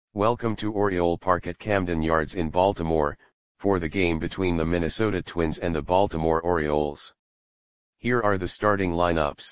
Welcome to Oriole Park at Camden Yards in Baltimore, for the game between the Minnesota Twins and the Baltimore Orioles. Here are the starting lineups.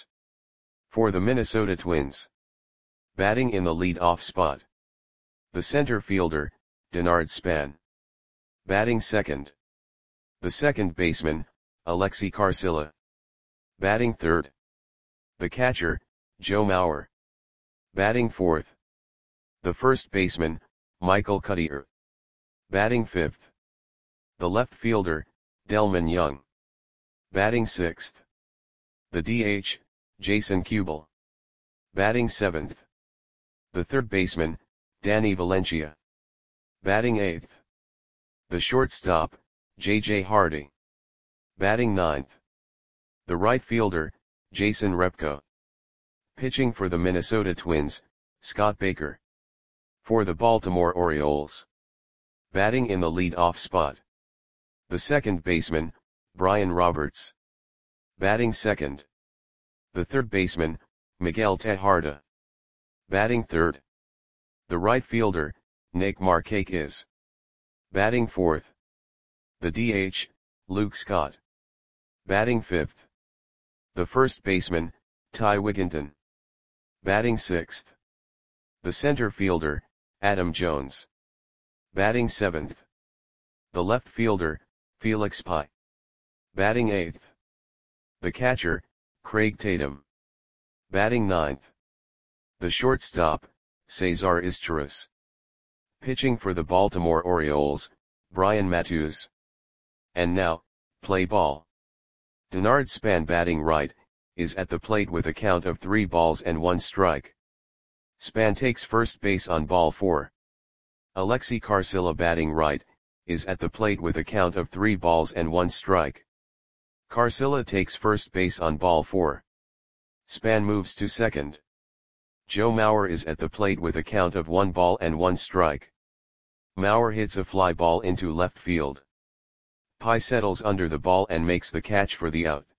For the Minnesota Twins. Batting in the lead-off spot. The center fielder, Denard Span. Batting second. The second baseman, Alexi Carcilla. Batting third. The catcher, Joe Mauer. Batting fourth. The first baseman, Michael Cuddyer. Batting fifth. The left fielder, Delmon Young. Batting sixth. The DH, Jason Kubel. Batting seventh. The third baseman, Danny Valencia. Batting eighth. The shortstop, J.J. Hardy. Batting ninth. The right fielder, Jason Repko. Pitching for the Minnesota Twins, Scott Baker. For the Baltimore Orioles. Batting in the lead-off spot. The second baseman, Brian Roberts. Batting second. The third baseman, Miguel Tejada. Batting third. The right fielder, Nick Markakis. Batting fourth. The DH, Luke Scott. Batting fifth. The first baseman, Ty Wigginton. Batting sixth. The center fielder, Adam Jones. Batting seventh. The left fielder, Felix Pye. Batting eighth. The catcher, Craig Tatum. Batting ninth. The shortstop, Cesar Izturis. Pitching for the Baltimore Orioles, Brian Matusz. And now, play ball. Denard Span batting right, is at the plate with a count of 3 balls and 1 strike. Span takes first base on ball 4. Alexi Carcilla batting right, is at the plate with a count of 3 balls and 1 strike. Carcilla takes first base on ball 4. Span moves to second. Joe Mauer is at the plate with a count of 1 ball and 1 strike. Mauer hits a fly ball into left field. Pye settles under the ball and makes the catch for the out.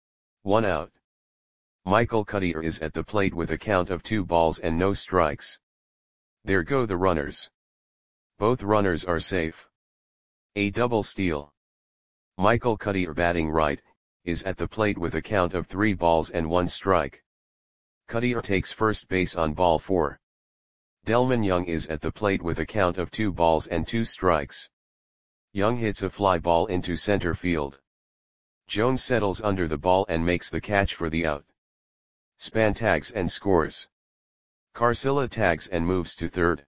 1 out. Michael Cuddyer is at the plate with a count of 2 balls and no strikes. There go the runners. Both runners are safe. A double steal. Michael Cuddyer batting right, is at the plate with a count of 3 balls and 1 strike. Cuddyer takes first base on ball 4. Delmon Young is at the plate with a count of 2 balls and 2 strikes. Young hits a fly ball into center field. Jones settles under the ball and makes the catch for the out. Span tags and scores. Carcilla tags and moves to third.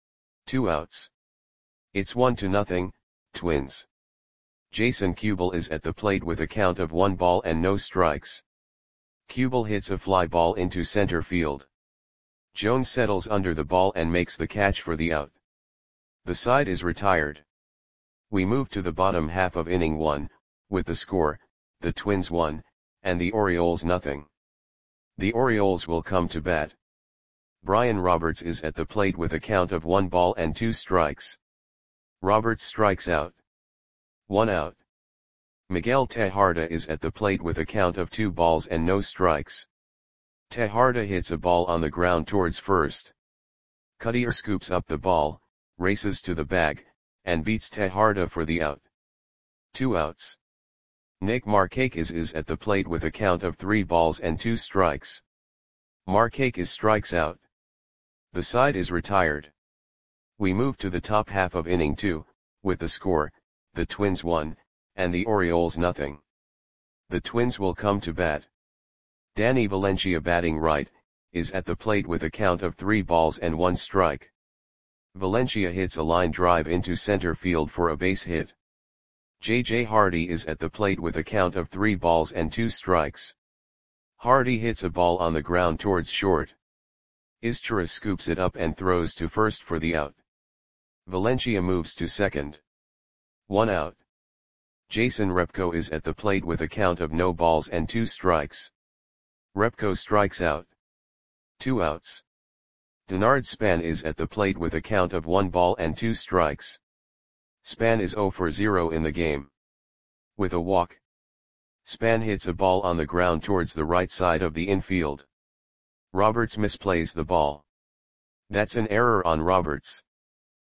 2 outs. It's 1-0, Twins. Jason Kubel is at the plate with a count of 1 ball and no strikes. Kubel hits a fly ball into center field. Jones settles under the ball and makes the catch for the out. The side is retired. We move to the bottom half of inning 1, with the score, the Twins 1, and the Orioles 0. The Orioles will come to bat. Brian Roberts is at the plate with a count of 1 ball and 2 strikes. Roberts strikes out. 1 out. Miguel Tejada is at the plate with a count of 2 balls and no strikes. Tejada hits a ball on the ground towards first. Cuddyer scoops up the ball, races to the bag, and beats Tejada for the out. 2 outs. Nick Markakis is at the plate with a count of 3 balls and 2 strikes. Markakis strikes out. The side is retired. We move to the top half of inning 2, with the score, the Twins 1, and the Orioles 0. The Twins will come to bat. Danny Valencia batting right, is at the plate with a count of 3 balls and 1 strike. Valencia hits a line drive into center field for a base hit. J.J. Hardy is at the plate with a count of 3 balls and 2 strikes. Hardy hits a ball on the ground towards short. Izturis scoops it up and throws to first for the out. Valencia moves to second. 1 out. Jason Repko is at the plate with a count of no balls and 2 strikes. Repko strikes out. 2 outs. Denard Span is at the plate with a count of 1 ball and 2 strikes. Span is 0 for 0 in the game. With a walk. Span hits a ball on the ground towards the right side of the infield. Roberts misplays the ball. That's an error on Roberts.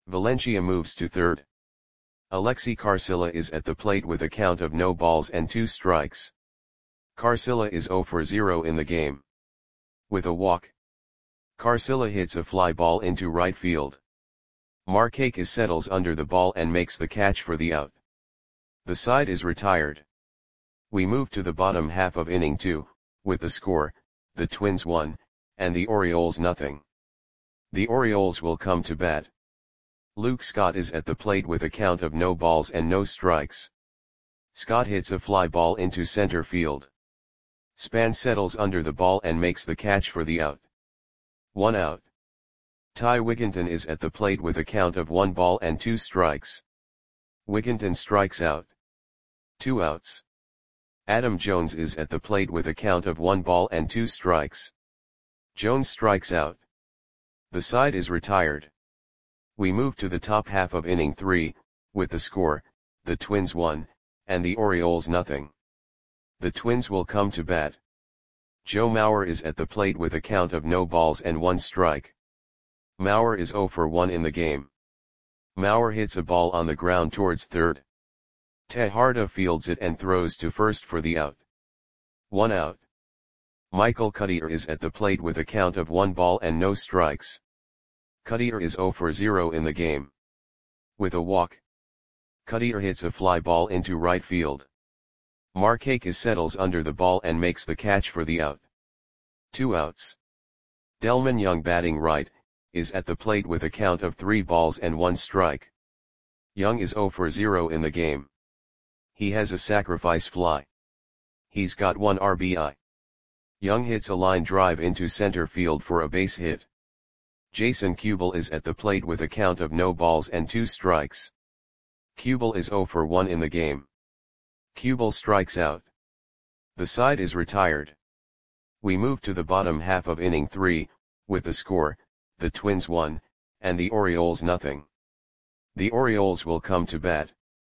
Valencia moves to third. Alexi Carcilla is at the plate with a count of no balls and 2 strikes. Carcilla is 0 for 0 in the game. With a walk, Carcilla hits a fly ball into right field. Markakis settles under the ball and makes the catch for the out. The side is retired. We move to the bottom half of inning 2, with the score, the Twins 1, and the Orioles nothing. The Orioles will come to bat. Luke Scott is at the plate with a count of no balls and no strikes. Scott hits a fly ball into center field. Span settles under the ball and makes the catch for the out. 1 out. Ty Wigginton is at the plate with a count of 1 ball and 2 strikes. Wigginton strikes out. 2 outs. Adam Jones is at the plate with a count of 1 ball and 2 strikes. Jones strikes out. The side is retired. We move to the top half of inning 3, with the score, the Twins 1, and the Orioles nothing. The Twins will come to bat. Joe Mauer is at the plate with a count of no balls and 1 strike. Mauer is 0 for 1 in the game. Mauer hits a ball on the ground towards third. Tejada fields it and throws to first for the out. 1 out. Michael Cuddyer is at the plate with a count of 1 ball and no strikes. Cuddyer is 0 for 0 in the game. With a walk, Cuddyer hits a fly ball into right field. Markakis settles under the ball and makes the catch for the out. 2 outs. Delman Young batting right, is at the plate with a count of 3 balls and 1 strike. Young is 0 for 0 in the game. He has a sacrifice fly. He's got 1 RBI. Young hits a line drive into center field for a base hit. Jason Kubel is at the plate with a count of no balls and 2 strikes. Kubel is 0 for 1 in the game. Kubel strikes out. The side is retired. We move to the bottom half of inning 3, with the score, the Twins 1, and the Orioles nothing. The Orioles will come to bat.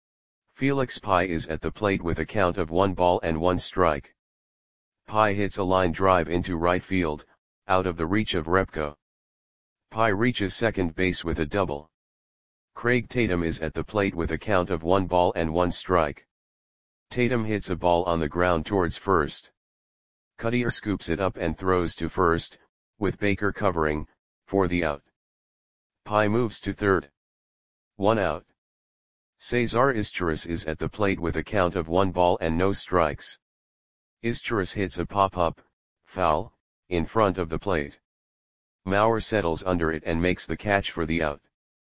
Felix Pye is at the plate with a count of 1 ball and 1 strike. Pye hits a line drive into right field, out of the reach of Repko. Pye reaches second base with a double. Craig Tatum is at the plate with a count of 1 ball and 1 strike. Tatum hits a ball on the ground towards first. Cuddyer scoops it up and throws to first, with Baker covering, for the out. Pye moves to third. 1 out. Cesar Izturis is at the plate with a count of 1 ball and no strikes. Izturis hits a pop-up, foul, in front of the plate. Mauer settles under it and makes the catch for the out.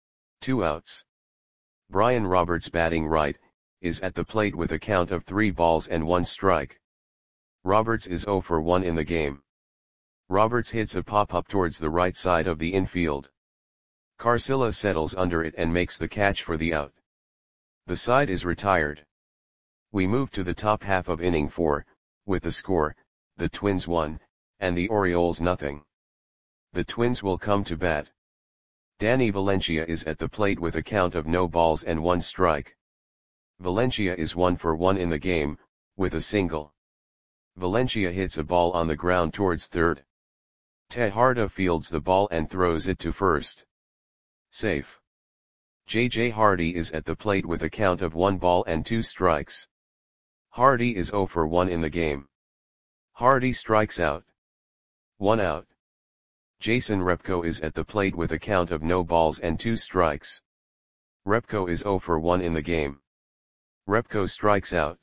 2 outs. Brian Roberts batting right, is at the plate with a count of 3 balls and 1 strike. Roberts is 0 for 1 in the game. Roberts hits a pop-up towards the right side of the infield. Carcilla settles under it and makes the catch for the out. The side is retired. We move to the top half of inning 4, with the score, the Twins 1, and the Orioles nothing. The Twins will come to bat. Danny Valencia is at the plate with a count of no balls and 1 strike. Valencia is 1 for 1 in the game, with a single. Valencia hits a ball on the ground towards third. Tejada fields the ball and throws it to first. Safe. J.J. Hardy is at the plate with a count of 1 ball and 2 strikes. Hardy is 0 for 1 in the game. Hardy strikes out. 1 out. Jason Repko is at the plate with a count of no balls and 2 strikes. Repko is 0 for 1 in the game. Repko strikes out.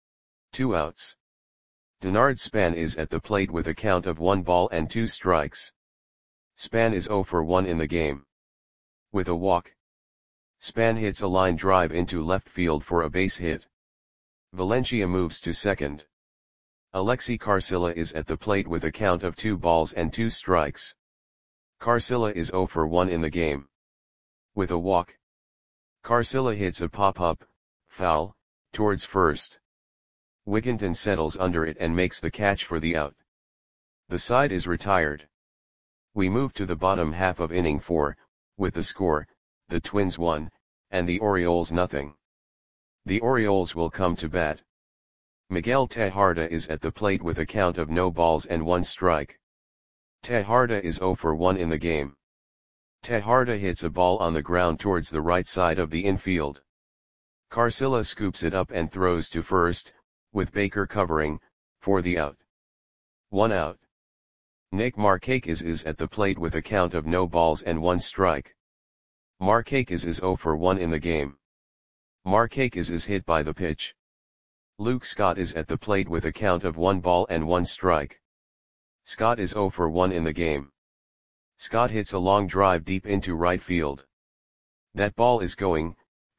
2 outs. Denard Span is at the plate with a count of 1 ball and 2 strikes. Span is 0 for 1 in the game. With a walk, Span hits a line drive into left field for a base hit. Valencia moves to second. Alexi Carcilla is at the plate with a count of 2 balls and 2 strikes. Carcilla is 0 for 1 in the game. With a walk, Carcilla hits a pop-up, foul, towards first. Wigginton settles under it and makes the catch for the out. The side is retired. We move to the bottom half of inning 4, with the score, the Twins 1, and the Orioles nothing. The Orioles will come to bat. Miguel Tejada is at the plate with a count of no balls and 1 strike. Tejada is 0 for 1 in the game. Tejarda hits a ball on the ground towards the right side of the infield. Carcilla scoops it up and throws to first, with Baker covering, for the out. 1 out. Nick Markakis is at the plate with a count of no balls and 1 strike. Markakis is 0 for 1 in the game. Markakis is hit by the pitch. Luke Scott is at the plate with a count of 1 ball and 1 strike. Scott is 0 for 1 in the game. Scott hits a long drive deep into right field. That ball is gone.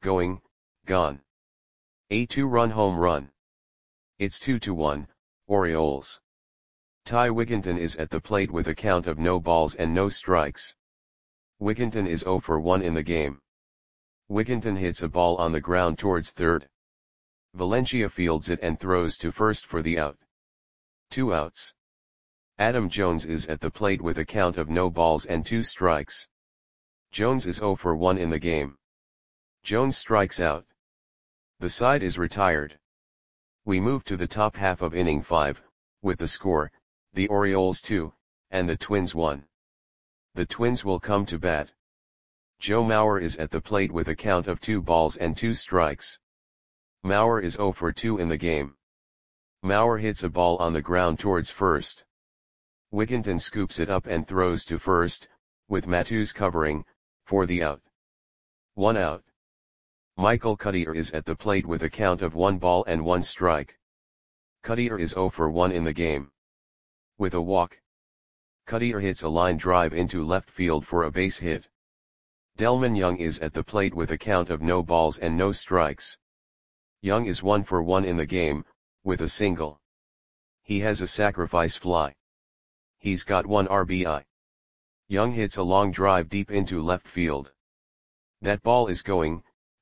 A 2-run home run. It's 2-1, Orioles. Ty Wigginton is at the plate with a count of no balls and no strikes. Wigginton is 0 for 1 in the game. Wigginton hits a ball on the ground towards third. Valencia fields it and throws to first for the out. 2 outs. Adam Jones is at the plate with a count of no balls and 2 strikes. Jones is 0 for 1 in the game. Jones strikes out. The side is retired. We move to the top half of inning 5, with the score, the Orioles 2, and the Twins 1. The Twins will come to bat. Joe Mauer is at the plate with a count of 2 balls and 2 strikes. Mauer is 0 for 2 in the game. Mauer hits a ball on the ground towards first. Wigginton scoops it up and throws to first, with Matus covering, for the out. 1 out. Michael Cuddyer is at the plate with a count of 1 ball and 1 strike. Cuddyer is 0 for 1 in the game. With a walk. Cuddyer hits a line drive into left field for a base hit. Delmon Young is at the plate with a count of no balls and no strikes. Young is 1 for 1 in the game, with a single. He has a sacrifice fly. He's got 1 RBI. Young hits a long drive deep into left field. That ball is gone.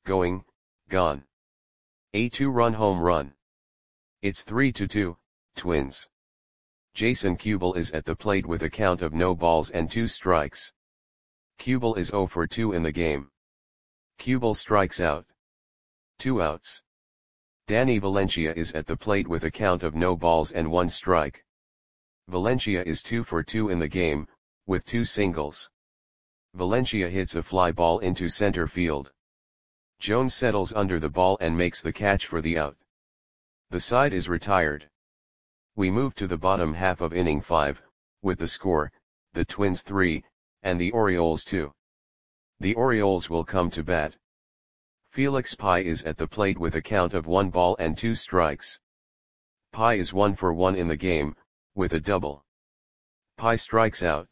A 2-run home run. It's 3-2, Twins. Jason Kubel is at the plate with a count of no balls and 2 strikes. Kubel is 0 for 2 in the game. Kubel strikes out. 2 outs. Danny Valencia is at the plate with a count of no balls and 1 strike. Valencia is 2 for 2 in the game, with 2 singles. Valencia hits a fly ball into center field. Jones settles under the ball and makes the catch for the out. The side is retired. We move to the bottom half of inning 5, with the score, the Twins 3, and the Orioles 2. The Orioles will come to bat. Felix Pie is at the plate with a count of 1 ball and 2 strikes. Pie is 1 for 1 in the game, with a double. Pie strikes out.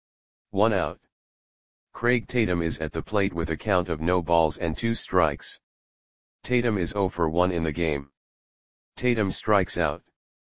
1 out. Craig Tatum is at the plate with a count of no balls and 2 strikes. Tatum is 0 for 1 in the game. Tatum strikes out.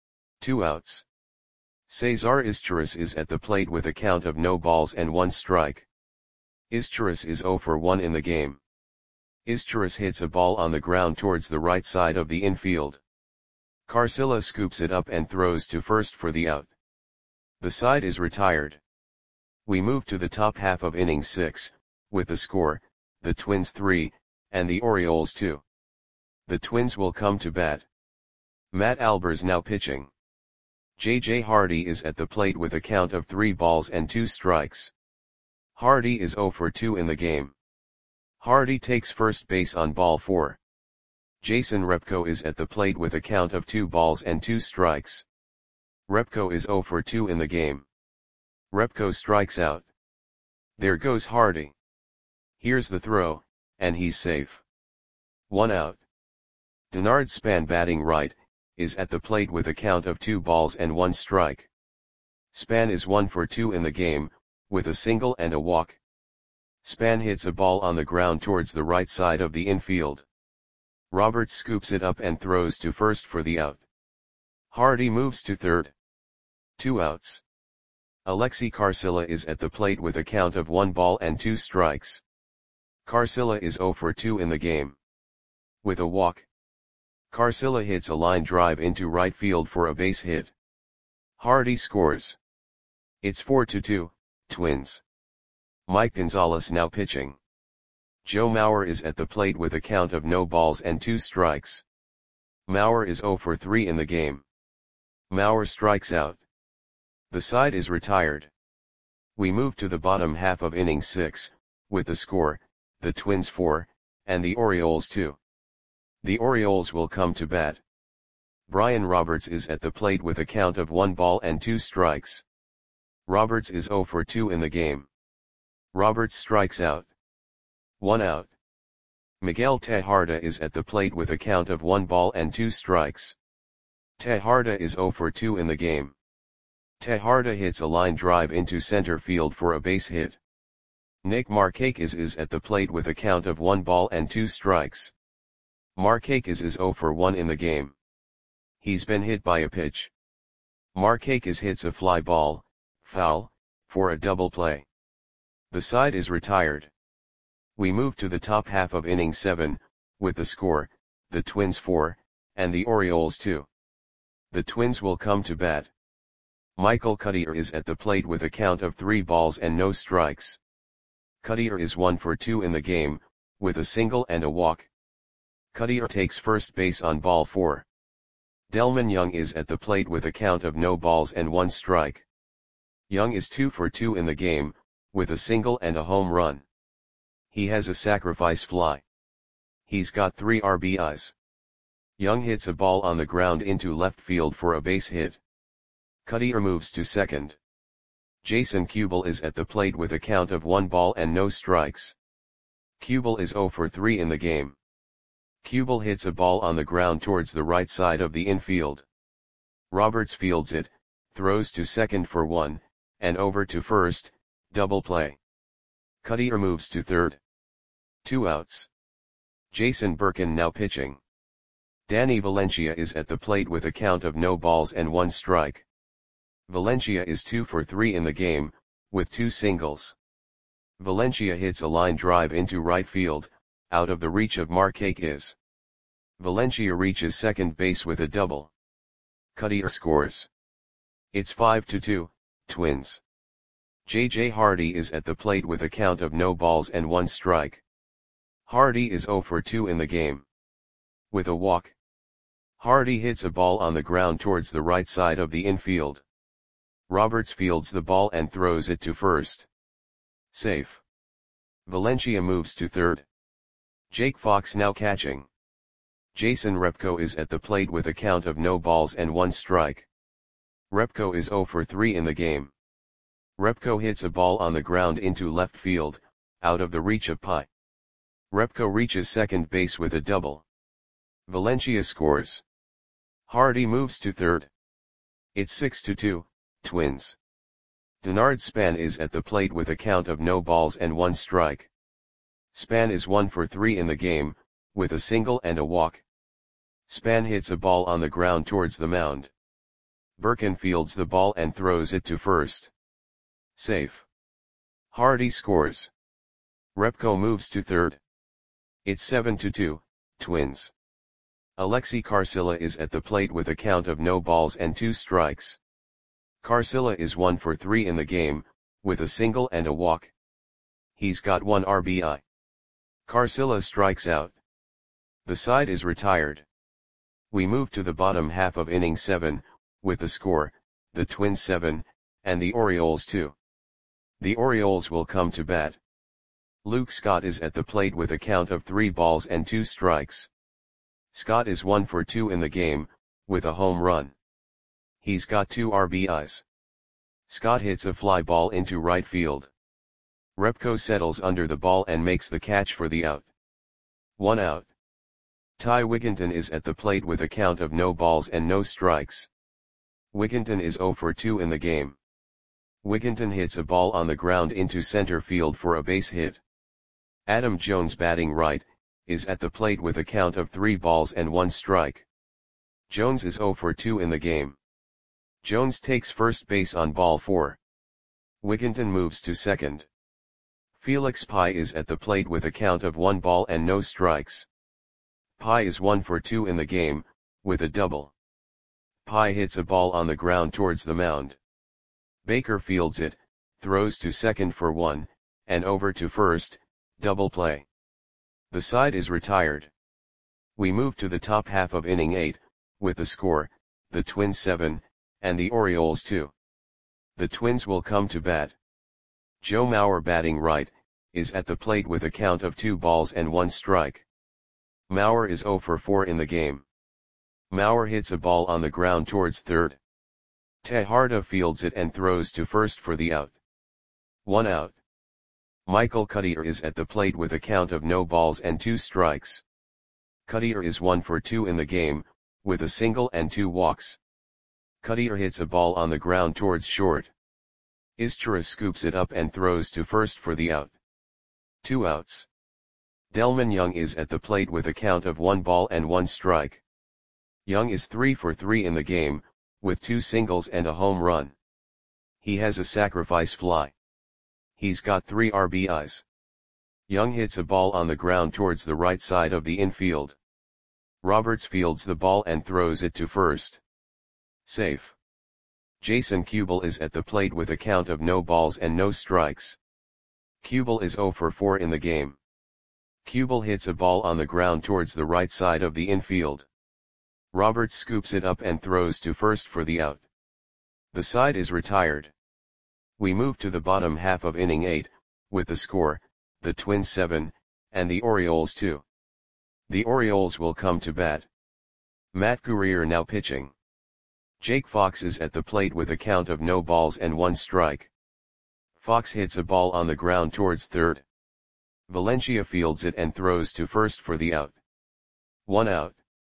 2 outs. Cesar Izturis is at the plate with a count of no balls and 1 strike. Izturis is 0 for 1 in the game. Izturis hits a ball on the ground towards the right side of the infield. Carcilla scoops it up and throws to first for the out. The side is retired. We move to the top half of inning 6, with the score, the Twins 3, and the Orioles 2. The Twins will come to bat. Matt Albers now pitching. J.J. Hardy is at the plate with a count of 3 balls and 2 strikes. Hardy is 0 for 2 in the game. Hardy takes first base on ball 4. Jason Repko is at the plate with a count of 2 balls and 2 strikes. Repko is 0 for 2 in the game. Repko strikes out. There goes Hardy. Here's the throw, and he's safe. 1 out. Denard Span batting right, is at the plate with a count of 2 balls and 1 strike. Span is 1 for 2 in the game, with a single and a walk. Span hits a ball on the ground towards the right side of the infield. Roberts scoops it up and throws to first for the out. Hardy moves to third. 2 outs. Alexi Carcilla is at the plate with a count of 1 ball and 2 strikes. Carcilla is 0 for 2 in the game. With a walk. Carcilla hits a line drive into right field for a base hit. Hardy scores. It's 4-2, Twins. Mike Gonzalez now pitching. Joe Mauer is at the plate with a count of no balls and 2 strikes. Mauer is 0 for 3 in the game. Mauer strikes out. The side is retired. We move to the bottom half of inning 6, with the score, the Twins 4, and the Orioles 2. The Orioles will come to bat. Brian Roberts is at the plate with a count of 1 ball and 2 strikes. Roberts is 0 for 2 in the game. Roberts strikes out. 1 out. Miguel Tejada is at the plate with a count of 1 ball and 2 strikes. Tejada is 0 for 2 in the game. Tejada hits a line drive into center field for a base hit. Nick Markakis is at the plate with a count of 1 ball and 2 strikes. Markakis is 0 for 1 in the game. He's been hit by a pitch. Markakis hits a fly ball, foul, for a double play. The side is retired. We move to the top half of inning 7, with the score, the Twins 4, and the Orioles 2. The Twins will come to bat. Michael Cuddyer is at the plate with a count of 3 balls and no strikes. Cuddyer is 1 for 2 in the game, with a single and a walk. Cuddyer takes first base on ball 4. Delmon Young is at the plate with a count of no balls and 1 strike. Young is 2 for 2 in the game, with a single and a home run. He has a sacrifice fly. He's got 3 RBIs. Young hits a ball on the ground into left field for a base hit. Cuddyer moves to second. Jason Kubel is at the plate with a count of 1 ball and no strikes. Kubel is 0 for 3 in the game. Kubel hits a ball on the ground towards the right side of the infield. Roberts fields it, throws to second for 1, and over to first, double play. Cuddyer moves to third. 2 outs. Jason Birkin now pitching. Danny Valencia is at the plate with a count of no balls and 1 strike. Valencia is 2 for 3 in the game, with 2 singles. Valencia hits a line drive into right field, out of the reach of Markakis. Valencia reaches second base with a double. Cuddyer scores. It's 5-2, Twins. J.J. Hardy is at the plate with a count of no balls and 1 strike. Hardy is 0 for 2 in the game. With a walk. Hardy hits a ball on the ground towards the right side of the infield. Roberts fields the ball and throws it to first. Safe. Valencia moves to third. Jake Fox now catching. Jason Repko is at the plate with a count of no balls and 1 strike. Repko is 0 for 3 in the game. Repko hits a ball on the ground into left field, out of the reach of Pi. Repko reaches second base with a double. Valencia scores. Hardy moves to third. It's 6-2, Twins. Denard Span is at the plate with a count of no balls and 1 strike. Span is 1 for 3 in the game, with a single and a walk. Span hits a ball on the ground towards the mound. Birkin fields the ball and throws it to first. Safe. Hardy scores. Repko moves to third. It's 7-2, Twins. Alexi Carcilla is at the plate with a count of no balls and 2 strikes. Carcilla is 1 for 3 in the game, with a single and a walk. He's got 1 RBI. Carcilla strikes out. The side is retired. We move to the bottom half of inning 7, with the score, the Twins 7, and the Orioles 2. The Orioles will come to bat. Luke Scott is at the plate with a count of 3 balls and 2 strikes. Scott is 1 for 2 in the game, with a home run. He's got 2 RBIs. Scott hits a fly ball into right field. Repko settles under the ball and makes the catch for the out. 1 out. Ty Wigginton is at the plate with a count of no balls and no strikes. Wigginton is 0 for 2 in the game. Wigginton hits a ball on the ground into center field for a base hit. Adam Jones, batting right, is at the plate with a count of 3 balls and 1 strike. Jones is 0 for 2 in the game. Jones takes first base on ball 4. Wigginton moves to second. Felix Pie is at the plate with a count of 1 ball and no strikes. Pie is 1 for 2 in the game, with a double. Pie hits a ball on the ground towards the mound. Baker fields it, throws to second for 1, and over to first, double play. The side is retired. We move to the top half of inning 8, with the score, the Twins 7, and the Orioles 2. The Twins will come to bat. Joe Mauer batting right, is at the plate with a count of 2 balls and 1 strike. Mauer is 0 for 4 in the game. Mauer hits a ball on the ground towards third. Tejada fields it and throws to first for the out. 1 out. Michael Cuddyer is at the plate with a count of no balls and 2 strikes. Cuddyer is 1 for 2 in the game, with a single and 2 walks. Cuddyer hits a ball on the ground towards short. Izturis scoops it up and throws to first for the out. 2 outs. Delmon Young is at the plate with a count of 1 ball and 1 strike. Young is 3 for 3 in the game, with 2 singles and a home run. He has a sacrifice fly. He's got 3 RBIs. Young hits a ball on the ground towards the right side of the infield. Roberts fields the ball and throws it to first. Safe. Jason Kubel is at the plate with a count of no balls and no strikes. Kubel is 0 for 4 in the game. Kubel hits a ball on the ground towards the right side of the infield. Roberts scoops it up and throws to first for the out. The side is retired. We move to the bottom half of inning 8, with the score, the Twins 7, and the Orioles 2. The Orioles will come to bat. Matt Guerrier now pitching. Jake Fox is at the plate with a count of no balls and 1 strike. Fox hits a ball on the ground towards third. Valencia fields it and throws to first for the out. 1 out.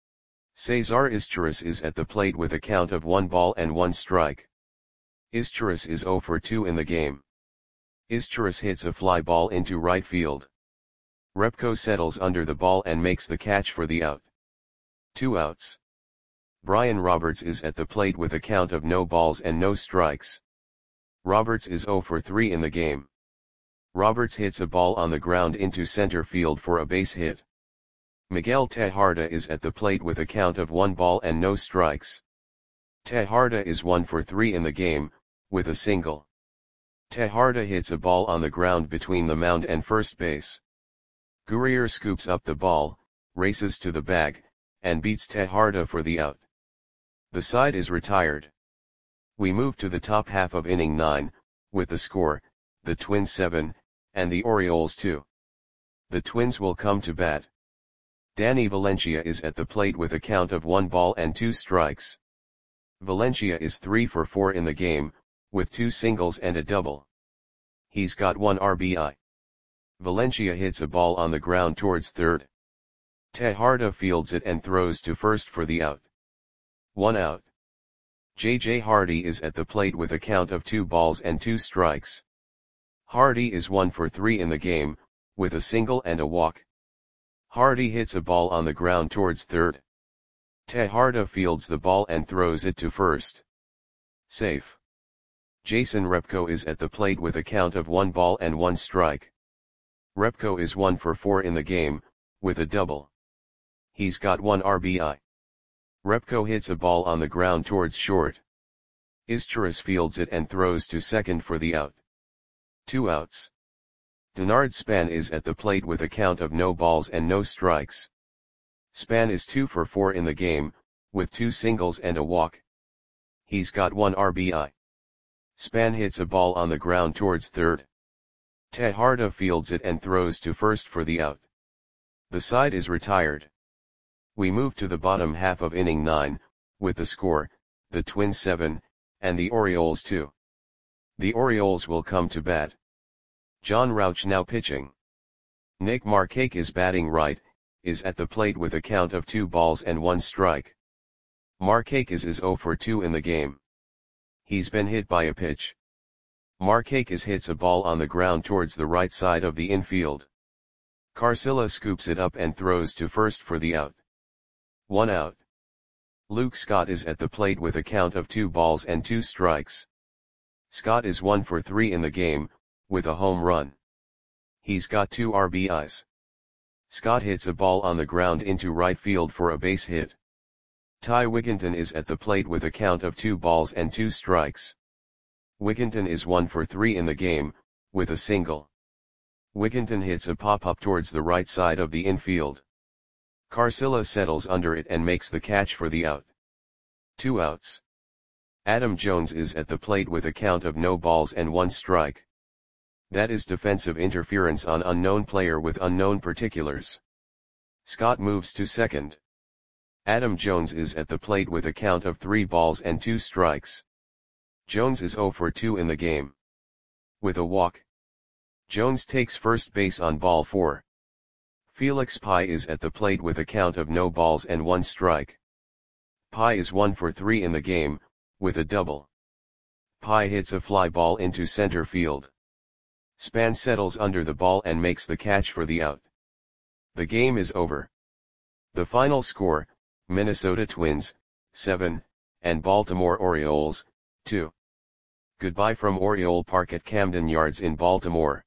Cesar Izturis is at the plate with a count of 1 ball and 1 strike. Izturis is 0 for 2 in the game. Izturis hits a fly ball into right field. Repko settles under the ball and makes the catch for the out. 2 outs. Brian Roberts is at the plate with a count of no balls and no strikes. Roberts is 0 for 3 in the game. Roberts hits a ball on the ground into center field for a base hit. Miguel Tejada is at the plate with a count of 1 ball and no strikes. Tejada is 1 for 3 in the game, with a single. Tejada hits a ball on the ground between the mound and first base. Guerrier scoops up the ball, races to the bag, and beats Tejada for the out. The side is retired. We move to the top half of inning 9, with the score, the Twins 7, and the Orioles 2. The Twins will come to bat. Danny Valencia is at the plate with a count of 1 ball and 2 strikes. Valencia is 3 for 4 in the game, with 2 singles and a double. He's got 1 RBI. Valencia hits a ball on the ground towards third. Tejada fields it and throws to first for the out. 1 out. J.J. Hardy is at the plate with a count of 2 balls and 2 strikes. Hardy is 1 for 3 in the game, with a single and a walk. Hardy hits a ball on the ground towards third. Tejada fields the ball and throws it to first. Safe. Jason Repko is at the plate with a count of 1 ball and 1 strike. Repko is 1 for 4 in the game, with a double. He's got 1 RBI. Repko hits a ball on the ground towards short. Izturis fields it and throws to second for the out. 2 outs. Denard Span is at the plate with a count of no balls and no strikes. Span is 2 for 4 in the game, with 2 singles and a walk. He's got 1 RBI. Span hits a ball on the ground towards third. Tejada fields it and throws to first for the out. The side is retired. We move to the bottom half of inning 9, with the score, the Twins 7, and the Orioles 2. The Orioles will come to bat. John Rauch now pitching. Nick Markakis is batting right, is at the plate with a count of 2 balls and 1 strike. Markakis is 0 for 2 in the game. He's been hit by a pitch. Markakis hits a ball on the ground towards the right side of the infield. Carcilla scoops it up and throws to first for the out. 1 out. Luke Scott is at the plate with a count of 2 balls and 2 strikes. Scott is 1 for 3 in the game, with a home run. He's got 2 RBIs. Scott hits a ball on the ground into right field for a base hit. Ty Wigginton is at the plate with a count of 2 balls and 2 strikes. Wigginton is 1 for 3 in the game, with a single. Wigginton hits a pop-up towards the right side of the infield. Carcilla settles under it and makes the catch for the out. 2 outs. Adam Jones is at the plate with a count of no balls and 1 strike. That is defensive interference on unknown player with unknown particulars. Scott moves to second. Adam Jones is at the plate with a count of 3 balls and 2 strikes. Jones is 0 for 2 in the game. With a walk, Jones takes first base on ball 4. Felix Pie is at the plate with a count of no balls and 1 strike. Pie is 1 for 3 in the game, with a double. Pie hits a fly ball into center field. Span settles under the ball and makes the catch for the out. The game is over. The final score, Minnesota Twins, 7, and Baltimore Orioles, 2. Goodbye from Oriole Park at Camden Yards in Baltimore.